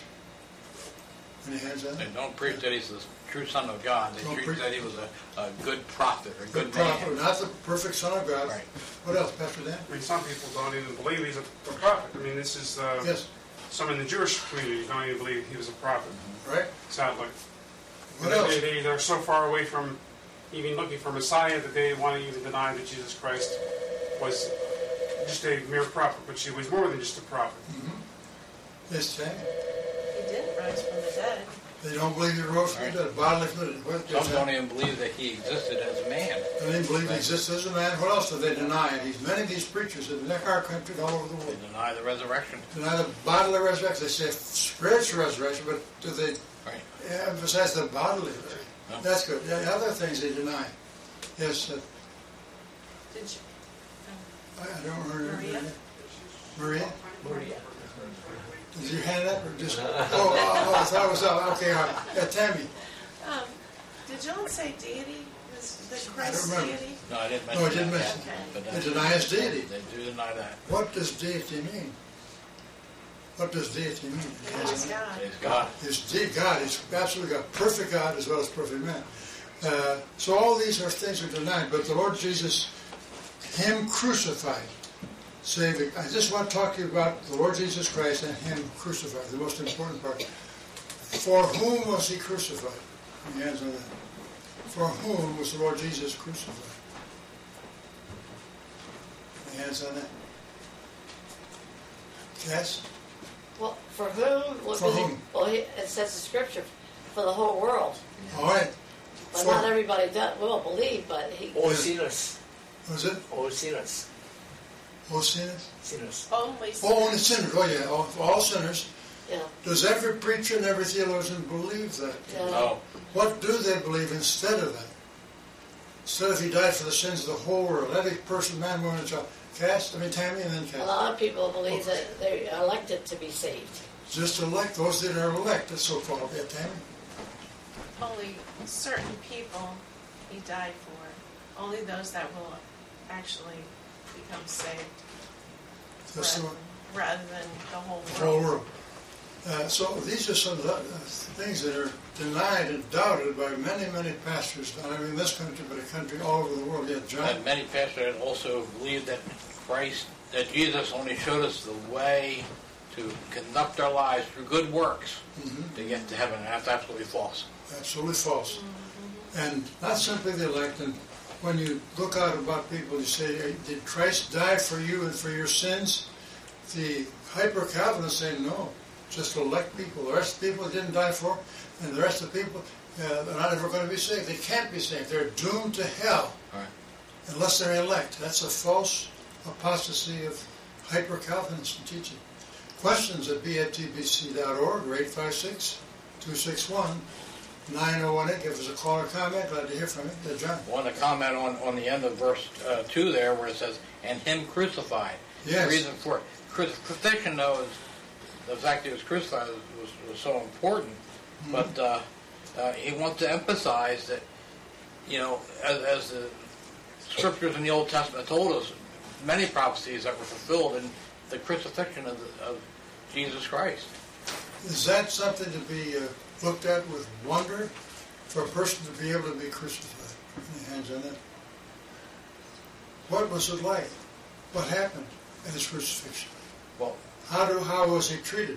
Any hands on They that? don't preach that he's the true Son of God. They Don't preach preach- that he was a, a good prophet or a good, Good prophet, man. not the perfect Son of God. Right. What else, Pastor Dan? I mean, some people don't even believe he's a, a prophet. I mean, this is uh, Yes, some in the Jewish community don't even believe he was a prophet. right? Sadly, What they, else? they, they're so far away from even looking for Messiah that they want to even deny that Jesus Christ was just a mere prophet, but he was more than just a prophet. Yes, Tammy? He did rise from the dead. They don't believe he rose from the dead, bodily fluid. What Some is don't that? even believe that he existed as a man. They don't even believe he exists as a man. What else do they deny? And these, many of these preachers in our country and all over the They world deny the resurrection. deny the bodily resurrection. They say spiritual resurrection, but do they Right. emphasize the bodily? No. That's good. Yeah, other things they deny. Yes, uh, Did you? I I don't remember. Maria? Maria? Maria. Did you hand it up or just? Oh, oh, oh I thought it was up. Okay, all right. Yeah, Tammy. Um, did John say deity? Was the I Christ don't remember. deity? No, I didn't mention No, I didn't that. mention. Okay. But They that's- deny his deity. They do deny that. What does deity mean? What does deity mean? He was God. Praise God. Is deep God. He's absolutely God. Perfect God as well as perfect man. Uh, so all these are things are denied. But the Lord Jesus, him crucified, saving. I just want to talk to you about the Lord Jesus Christ and him crucified, the most important part. For whom was he crucified? Put your hands on that. For whom was the Lord Jesus crucified? Put your hands on that. Yes? Well, for whom? Well, For he- whom? Well, he, it says in Scripture, for the whole world. All right. But For- not everybody does, will believe, but he... All sinners. Was it? All sinners. All sinners? Sinners. Only Oh, only sinners. Oh, yeah. All, all sinners. Yeah, Does every preacher and every theologian believe that? yeah. No. What do they believe instead of that? Instead of he died for the sins of the whole world, every person, man, woman, and child. Cass, I mean Tammy, and then A Cass. lot of people believe that they're elected to be saved. Just elect those that are elected, so-called. Yeah, Tammy. only certain people he died for. Only those that will actually become saved. That's the rather, rather than the whole world. whole world. Uh, so these are some of the uh, things that are denied and doubted by many, many pastors, not only in this country, but a country all over the world. Yeah, John. And many pastors also believe that Christ, that Jesus only showed us the way to conduct our lives through good works Mhm. to get to heaven. And that's absolutely false. Absolutely false. And not simply the elect, and when you look out about people, you say, did Christ die for you and for your sins? The hyper-Calvinists say no, just elect people. The rest of the people he didn't die for, and the rest of the people, uh, they're not ever going to be saved. They can't be saved. They're doomed to hell Right. unless they're elect. That's a false apostasy of hyper-Calvinism teaching. Questions at b f t b c dot org or eight five six, two six one, nine oh one eight. Give us a call or comment. Glad to hear from you. Yeah, John. I want to comment on, on the end of verse uh, two there where it says, and him crucified. Yes. The reason for it. Crucifixion, though, is the fact that he was crucified was, was so important. Mm-hmm. But uh, uh, he wants to emphasize that, you know, as, as the scriptures in the Old Testament told us, many prophecies that were fulfilled in the crucifixion of, the, of Jesus Christ. Is that something to be uh, looked at with wonder for a person to be able to be crucified? Any hands on that? What was it like? What happened at his crucifixion? Well, how do how was he treated?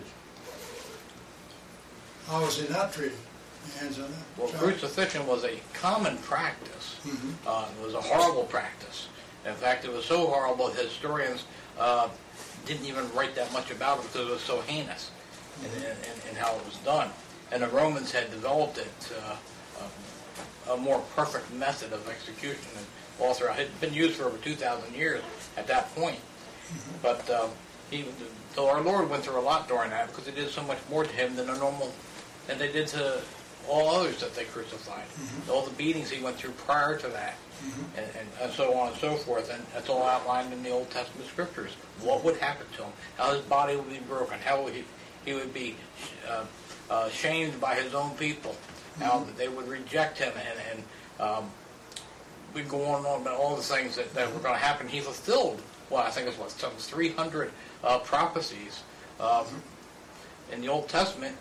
How was he not treated? Any hands on that? Well, John? crucifixion was a common practice. Mm-hmm. Uh, it was a horrible practice. In fact, it was so horrible that historians uh, didn't even write that much about it because it was so heinous in, in, in how it was done. And the Romans had developed it, uh, a, a more perfect method of execution. And all throughout, it had been used for over two thousand years at that point. Mm-hmm. But uh, he, so our Lord went through a lot during that because they did so much more to him than a normal, than they did to all others that they crucified. Mm-hmm. All the beatings he went through prior to that. Mm-hmm. And, and, and so on and so forth, and that's all outlined in the Old Testament scriptures. What would happen to him? How his body would be broken? How he he would be uh, uh, shamed by his own people? Mm-hmm. How they would reject him, and, and um, we go on and on about all the things that, that were going to happen. He fulfilled, well, I think it's what some three hundred uh, prophecies um, in the Old Testament,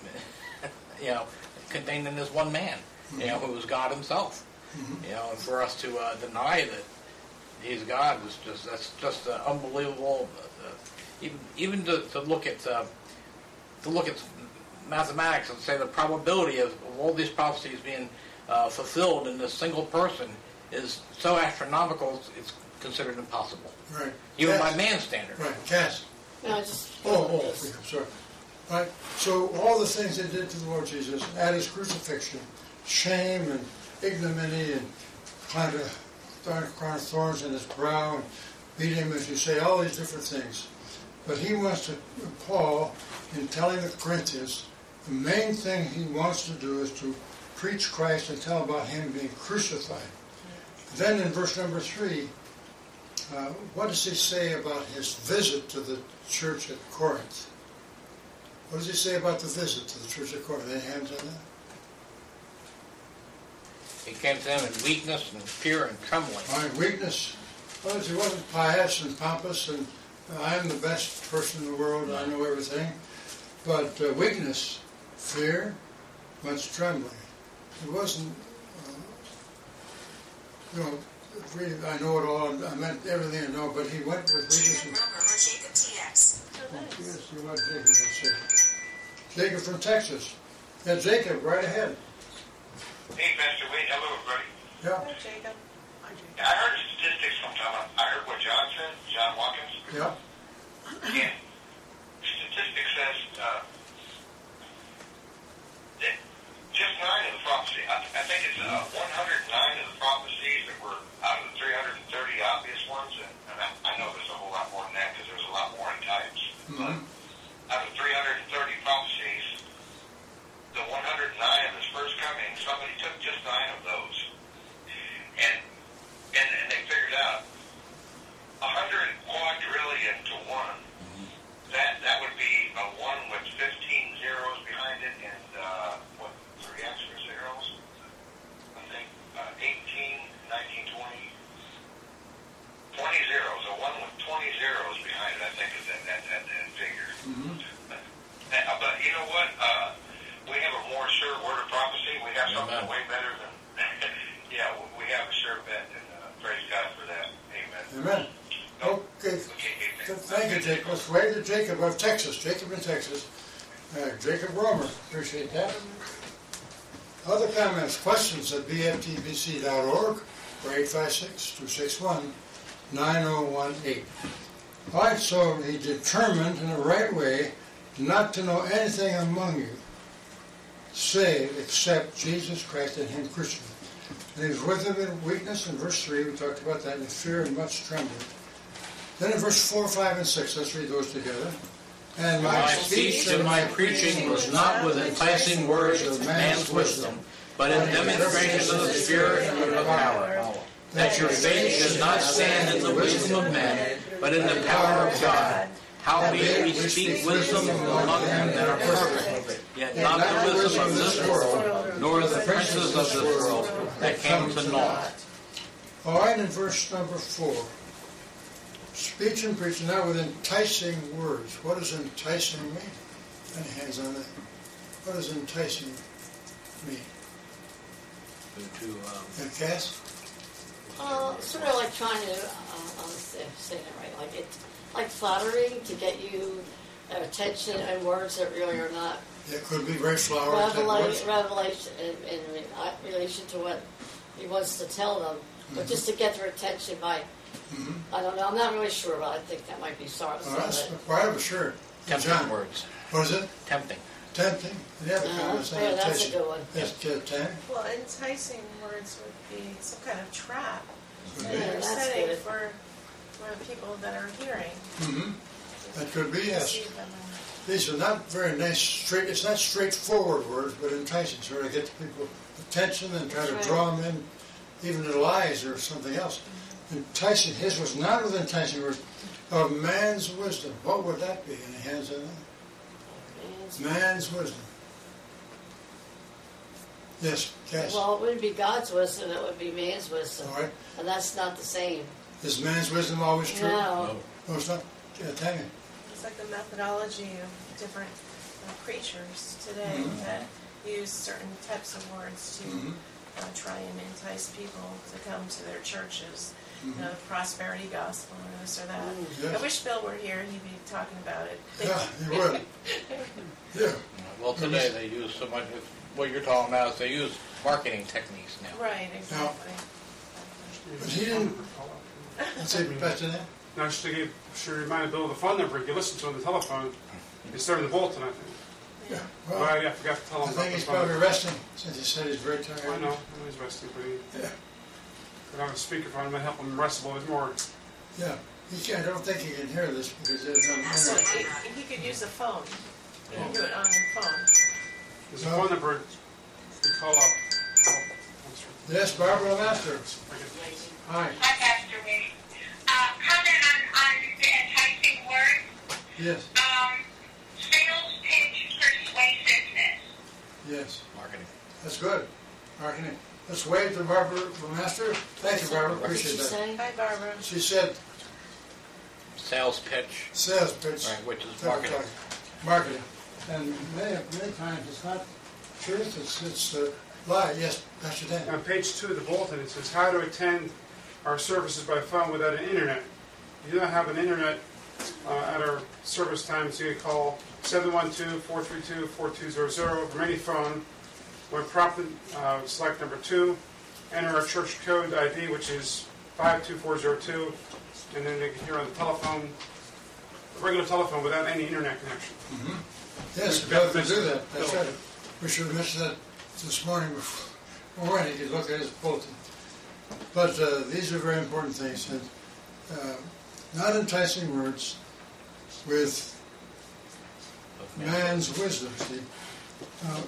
you know, contained in this one man, mm-hmm. you know, who was God Himself. Mm-hmm. You know, and for us to uh, deny that He's God is just that's just uh, unbelievable. Uh, even even to, to look at uh, to look at mathematics and say the probability of, of all these prophecies being uh, fulfilled in this single person is so astronomical it's considered impossible. Right. Even Cass. by man's standard. Right. Cass. No, just. Oh, oh, I'm sorry. Right. So all the things they did to the Lord Jesus at His crucifixion, shame and ignominy and kind of crown of thorns in his brow and beat him, as you say, all these different things. But he wants to, Paul, in telling the Corinthians, the main thing he wants to do is to preach Christ and tell about him being crucified. Then in verse number three, uh, what does he say about his visit to the church at Corinth? What does he say about the visit to the church at Corinth? Any hands on that? He came to them in weakness and fear and trembling. All right, weakness. Well, he wasn't pious and pompous and uh, I'm the best person in the world, I know everything. But uh, weakness, fear, much trembling. It wasn't, uh, you know, really, I know it all, I meant everything I know, but he went with weakness. And, oh, yes, he was Jacob, let's see. Jacob from Texas. Yeah, Jacob, right ahead. Hey, Pastor Wade. Hello, everybody. Yeah. Hi, Jacob. Hi, Jacob. I heard statistics sometime. I heard what John said, John Watkins. Yeah. Yeah. Statistics says uh, that just nine of the prophecies, I, I think it's uh, one hundred nine of the prophecies that were out of the three hundred thirty obvious ones, and, and I, I know there's a whole lot more than that because there's a lot more in types. Mm-hmm. But out of three hundred thirty prophecies, the one hundred nine of His first coming, somebody took just nine of those. And and, and they figured out one hundred quadrillion to one. That that would be a one with fifteen zeros behind it and, uh, what, three extra zeros? I think uh, eighteen, nineteen, twenty. twenty zeros. A one with twenty zeros behind it, I think, is that, that, that, that figure. Mm-hmm. But, uh, but you know what? Uh, we have a more sure word of prophecy. We have something Amen. way better than, yeah, we have a sure bet, and uh, praise God for that. Amen. Amen. Okay. Thank you, Jacob. Let's wait to Jacob of Texas. Jacob in Texas. Uh, Jacob Romer. Appreciate that. Other comments, questions at b f t b c dot org or eight five six, two six one, nine oh one eight. All right, so he determined in the right way not to know anything among you, save except Jesus Christ and him Christian. And he was with them in weakness in verse three, we talked about that, in fear and much trembling. Then in verse four, five, and six, let's read those together. And my, My speech and my preaching was not with enticing words of man's wisdom, but in demonstration of the Spirit and of power, that your faith should not stand in the wisdom of men, but in the power of God. Howbeit we speak wisdom among them that are perfect, yet not the wisdom of this world, nor the princes of this world that came to naught. All right, in verse number four. Speech and preaching, now with enticing words. What does enticing mean? Any hands on that? What does enticing mean? To, um, And Cass? Uh, sort of like trying to, uh, I'm saying it right, like it, like flattering to get you uh, attention and words that really are not It could be very flowery type words. revelation, revelation in, in relation to what he wants to tell them, but Mm-hmm. just to get their attention by, Mm-hmm. I don't know, I'm not really sure, but I think that might be sort of All right, it. right, but sure. tempting John, words. what is it? Tempting. Tempting? Yeah, Uh-huh. kind of the same Yeah, that's a enticing. good one. Yes, uh, Tam? Well, enticing words would be some kind of trap Could that be. Yeah, they're that's setting good. for, for people that are hearing. Mm-hmm. That could be, yes. Deceive them. These are not very nice, straight. It's not straightforward words, but enticing, sort of get people's attention and try to That's draw them in, even to lies or something else. Enticing. His was not with enticing words of man's wisdom. What would that be? Any hands on that? Man's- Man's wisdom. Yes, Cass. Well, it wouldn't be God's wisdom, it would be man's wisdom. All right. And that's not the same. Is man's wisdom always true? No. No, it's not. Yeah, Tammy. It's like the methodology of different uh, preachers today Mhm. that use certain types of words to Mhm. uh, try and entice people to come to their churches. Mhm. You know, the prosperity gospel or this or that. Yes. I wish Bill were here; he'd be talking about it. Yeah, you would. Yeah. Well, today they use so much, what you're talking about is they use marketing techniques now. Right, exactly. But he didn't. Let's say better than Now, I should give, should remind Bill of the phone number. You listen to on the telephone instead of the bulletin, I think. Yeah. Well, Well, I, I forgot to tell I him about think the he's phone. probably resting since he said he's very tired. I know, I know he's resting, but he Yeah. could have a speakerphone to help him rest a little bit more. Yeah. He can't, I don't think he can hear this because there's no So internet. he, he could use the phone. He can do it on the phone. There's a No. phone number you call up. Oh, I'm sorry. Yes, Barbara Master. Hi. Hi, Pastor Wade. Uh, comment on, on the enticing words. Yes. Um, sales pitch persuasiveness. Yes. Marketing. That's good. Marketing. Let's wave to Barbara Master. Thank you, Barbara. What did Appreciate she that. say? Hi, Barbara. She said Sales pitch, sales pitch. right, which is marketing. Marketing. And many, many times it's not truth, it's, it's a lie. Yes, Pastor Dan. On page two of the bulletin, it says how to attend our services by phone without an internet. If you don't have an internet uh, at our service times, you can call seven one two, four three two, four two zero zero from any phone. When prompted, uh, select number two, enter our church code I D, which is five two four zero two, and then they can hear on the telephone, a regular telephone without any internet connection. Yes, We've Bill got can this- do that. That's Bill. right. We should have mentioned that this morning before morning. He could look at his bulletin. But uh, these are very important things. And, uh, not enticing words with man's wisdom. See, uh,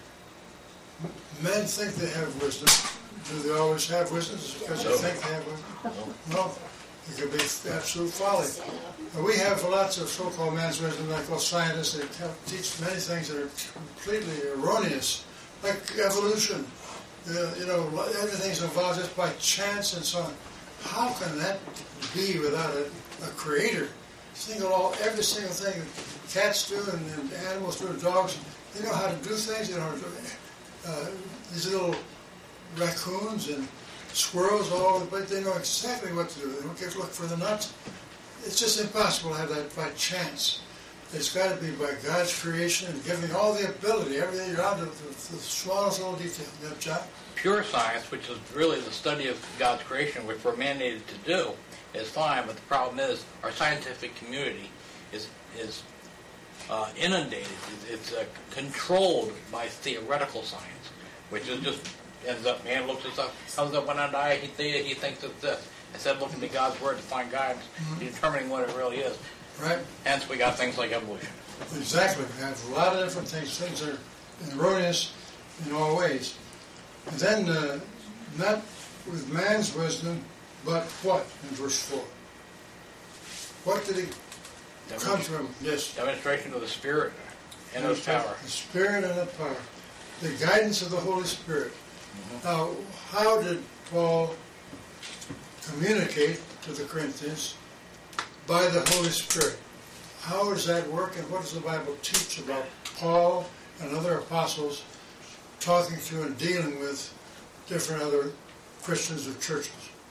men think they have wisdom. Do they always have wisdom? Is it because they think they have wisdom? No. It could be absolute folly. And we have lots of so-called man's wisdom, like those scientists that teach many things that are completely erroneous, like evolution. Uh, you know, everything's involved just by chance and so on. How can that be without a, a creator? Think of all, every single thing that cats do and, and animals do, and dogs. They know how to do things. They know how to do uh, these little raccoons and squirrels all over the place. They know exactly what to do. They don't get to look for the nuts. It's just impossible to have that by chance. it's got to be by God's creation and giving all the ability, everything down to the, the smallest little detail. You know, John? Pure science, which is really the study of God's creation, which we're mandated to do, is fine. But the problem is our scientific community is is uh, inundated. It's uh, controlled by theoretical science, which is just ends up, man looks at stuff, comes up when I die, he, th- he thinks it's this. Instead of looking to God's Word to find guidance, mm-hmm. determining what it really is. Right. Hence, we got things like evolution. Exactly. We have a lot of different things. Things are erroneous in all ways. And then, uh, not with man's wisdom, but what in verse four? What did he come from? Yes. Demonstration of the Spirit and of power. The Spirit and the power. The guidance of the Holy Spirit. Mm-hmm. Now, how did Paul communicate to the Corinthians? By the Holy Spirit. How does that work, and what does the Bible teach about Paul and other apostles talking to and dealing with different other Christians or churches?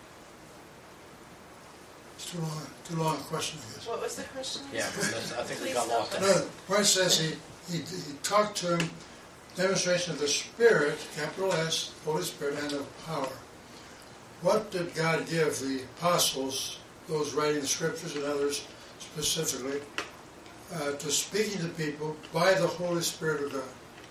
It's too long, too long a question, I guess. What was the question? Yeah, I think we got lost. No, where it says he, he, he talked to him, demonstration of the Spirit, capital S, Holy Spirit, and of power. What did God give the apostles, those writing the scriptures and others specifically, uh, to speaking to people by the Holy Spirit of God?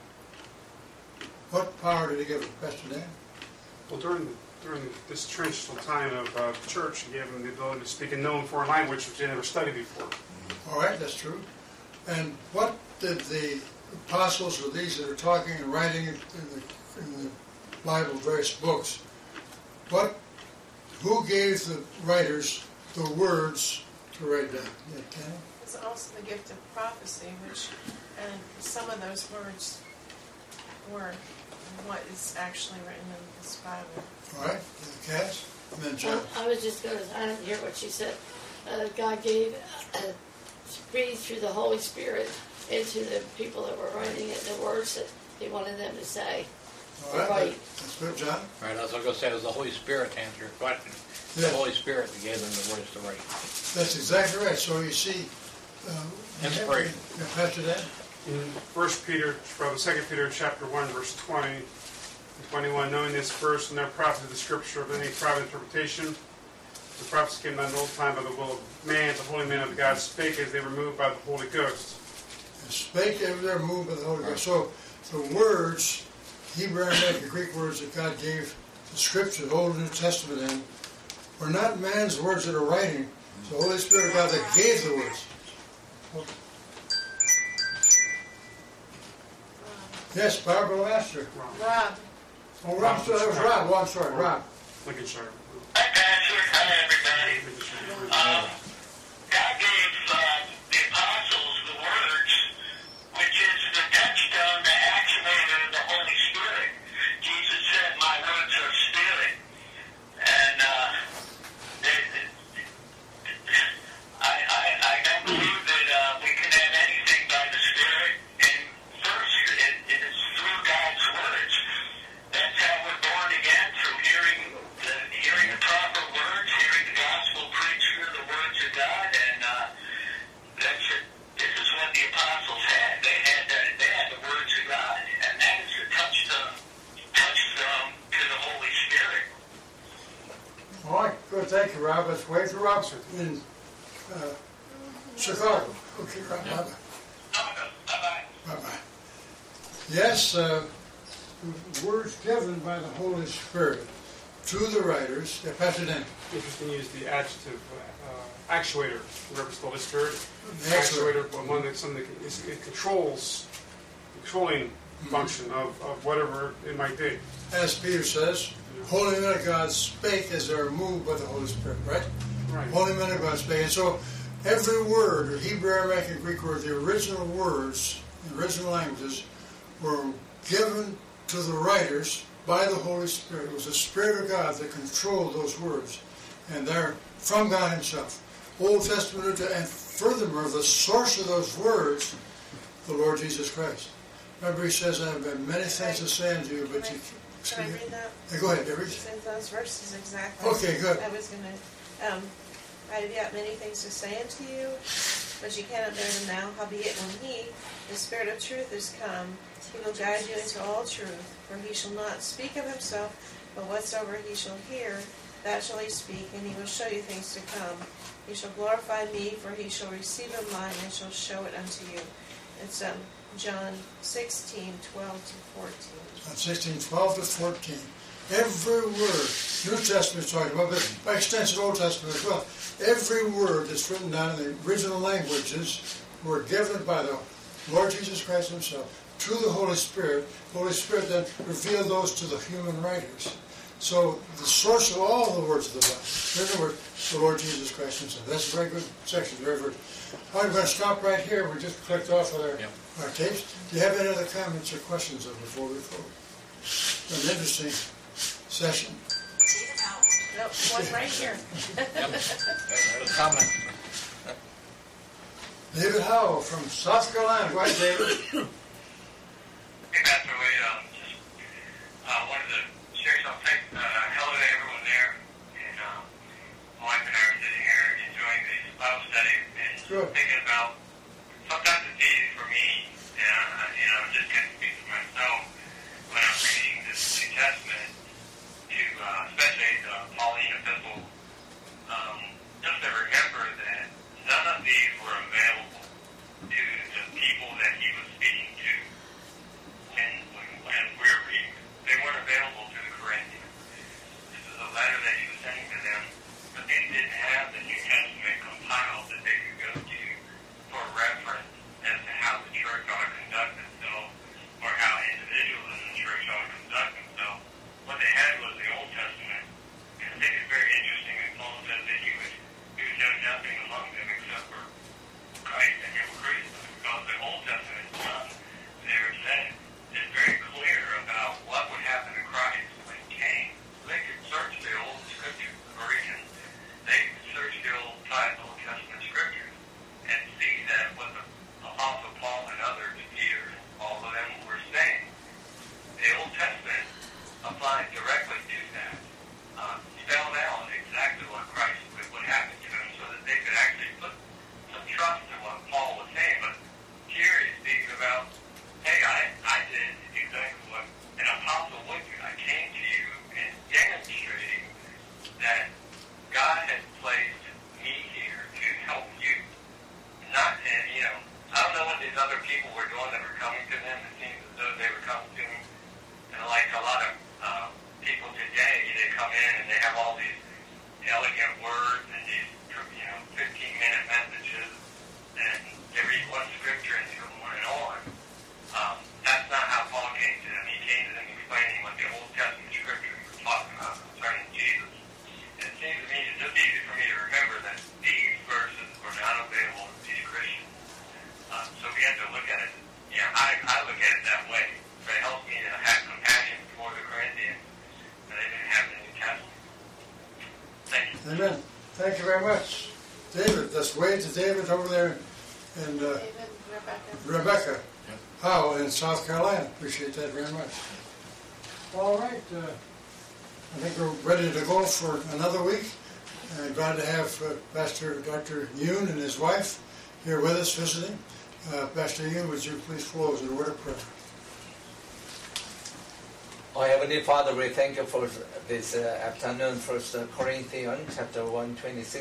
What power did he give them, Pastor Dan? Well, during during this transitional time of uh, the church, he gave them the ability to speak a known foreign language which they never studied before. All right, that's true. And what did the apostles, or these that are talking and writing in the, in the Bible, various books, what, who gave the writers the words to write down? Yeah, Ken? It's also the gift of prophecy, which, and some of those words were what is actually written in this Bible. All right, Cass, and then John. I, I was just going to, I didn't hear what she said. Uh, God gave, uh, breathed through the Holy Spirit into the people that were writing it, the words that he wanted them to say. All right, right. That's good, John. All right, I was going to say it was the Holy Spirit to answer your question. Yeah. The Holy Spirit that gave them the words to write. That's exactly right. So you see, uh, Inspiration. Yeah, Pastor Dan? In First Peter, rather Second Peter, chapter one, verse twenty and twenty-one, knowing this first, and their prophet of the Scripture of any private interpretation, the prophets came not in old time by the will of man, the holy men of God spake as they were moved by the Holy Ghost. And spake as they were moved by the Holy Ghost. So the words, Hebrew, Aramaic, and Greek words that God gave the Scripture, the Old and New Testament in, were not man's words that are writing. It's the Holy Spirit of God that gave the words. Yes, Barbara Master. Rob. Oh, Rob, so that was Rob. Oh, I'm sorry, Rob. Lincolnshire. Hi, Pastor. Hi, everybody. Um, God gave uh, the apostles the words, which is the touchstone, the actuator of the Holy Spirit. Jesus said, my words are spirit. And uh, they, they, I, I, I don't believe that uh, we can have anything by the Spirit. And first, it, it is through God's words. That's how we're born again, through hearing the, hearing the proper words, hearing the gospel preached through the words of God. And uh, that's it. This is what the apostles had. They had the, they had the words of God. And that is the touchstone, touchstone to the Holy Spirit. All right, good. Thank you, Rob. Let's wait for Rob in uh, Chicago. Okay, Rob. Bye-bye. Bye-bye. Bye-bye. Yes, uh, words given by the Holy Spirit to the writers. Yeah, Pastor Dan. Interesting to use the adjective uh, actuator in reference to the Holy Spirit. The actuator. Actuator, one that something that is, it controls, the controlling mm-hmm. function of, of whatever it might be. As Peter says, holy men of God spake as they were moved by the Holy Spirit, right? Right. Holy men of God spake. And so every word, or Hebrew, Aramaic, and Greek word, the original words, the original languages, were given to the writers by the Holy Spirit. It was the Spirit of God that controlled those words. And they're from God himself. Old Testament, and furthermore, the source of those words, the Lord Jesus Christ. Remember, he says, I have many things to say unto you, but you... Can I read that? Yeah, go ahead, Debbie. It's in those verses exactly. Okay, good. I was going to, um, I have got many things to say unto you, but you cannot bear them now. Howbeit, when he, the Spirit of truth, is come, he will guide you into all truth. For he shall not speak of himself, but whatsoever he shall hear, that shall he speak, and he will show you things to come. He shall glorify me, for he shall receive of mine, and shall show it unto you. It's um, John sixteen, twelve to fourteen. John sixteen, twelve to fourteen. Every word, New Testament is talking about, but by extension Old Testament as well. Every word that's written down in the original languages were given by the Lord Jesus Christ himself to the Holy Spirit. The Holy Spirit then revealed those to the human writers. So the source of all the words of the Bible, in other words, the Lord Jesus Christ himself. That's a very good section, very good. All right, we're going to stop right here. We just clicked off with our, Yep. our tapes. Do you have any other comments or questions of before we close? An interesting session. Nope, one right here. Comment. David Howell from South Carolina. Go ahead, David. Hey, Pastor Wade, um, just uh, wanted to share something. Uh, hello to everyone there. And um, my wife and I are sitting here enjoying the Bible study and Good. thinking about, sometimes it's easy for me, and uh, you know, just kind of speak for myself when I'm reading this New Testament, to uh, especially the Pauline epistle, um, just to remember that none of these were available to the people that he was speaking to. When, when, when we're reading, they weren't available to the Corinthians. This is a letter that he was sending to them, but they didn't have the New Testament compiled that they could go to for reference as to how the church ought to conduct itself, or how individuals in the church ought to conduct themselves. What they had was the Old Testament. And I think it's very interesting that Paul says that he would, he would know nothing among them except for Christ and him crucified, because the Old Testament is not there said. It's very clear about what would happen to Christ when he came. They could search the Old Scriptures, the Bereans. They could search the Old Old Testament Scriptures and see that what the Apostle Paul and others, Peter, and all of them were saying. The Old Testament applied directly to that, uh, spelled out exactly what Christ would, would happen to him, so that they could actually put some trust in what Paul was saying. But here he speaks about, hey, I, I did exactly what an apostle would do. I came to you and demonstrating that God had placed me here to help you. Not, and you know, I don't know what these other people were doing that were coming to them. It seems as though they were coming to him, and like a lot of uh, people today, they come in and they have all these elegant words and these, you know, fifteen-minute messages, and they read one scripture and they go on and on. Um, that's not how Paul came to them. He came to them explaining what the Old Testament scriptures were talking about concerning Jesus. And it seems to me it's just easy for me to remember that these verses were not available to these Christians. Um, so we have to look at it. Yeah, I, I look at it that way. But it helps me to have compassion for the Corinthians that they didn't have the New Testament. Thank you. Amen. Thank you very much. David, that's Wade to David over there, and uh, David, Rebecca. Rebecca Howell in South Carolina. Appreciate that very much. All right. Uh, I think we're ready to go for another week. I'm glad to have uh, Pastor Doctor Yoon and his wife here with us visiting. Uh, Pastor Yoon, would you please close in a word of prayer? Oh, Heavenly Father, we thank you for this uh, afternoon, First Corinthians chapter one twenty-six.